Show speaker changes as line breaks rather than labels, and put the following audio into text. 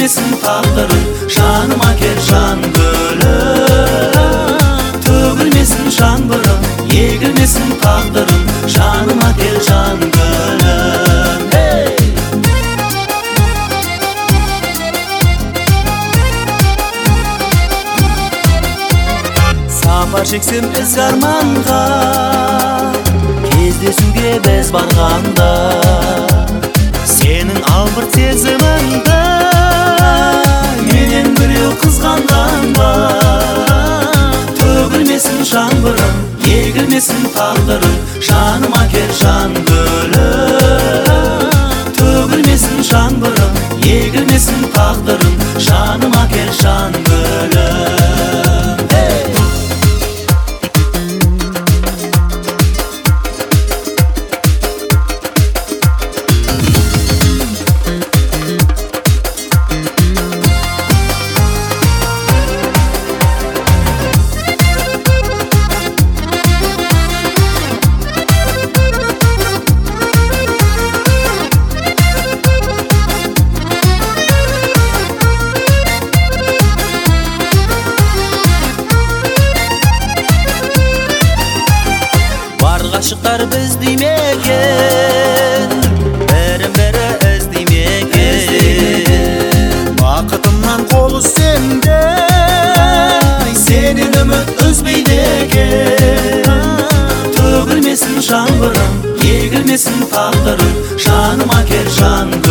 egilmesin taqdırım, şanıma kel şan gülüm. Tөгülmesin şanbırım, egilmesin taqdırım, şanıma kel şan gülüm. Hey! Safar çeksem iz armanға, кездесуге біз барғанда, сенің албыр сезіміңді менен біреу қызғанғанда. Төгілмесін жаңбырым, егілмесін тағдырым, шаныма кел жан гүлім. Төгілмесін жаңбырым, егілмесін тағдырым, шаныма кел жан гүлім. Aşıklar biz demeyen, beri izdemeyen. Vakıtımdan kolu sende, senin ümit üzmeydeken. Tөгілмесін жаңбырым, егілмесін тағдырым, şanıma kel şan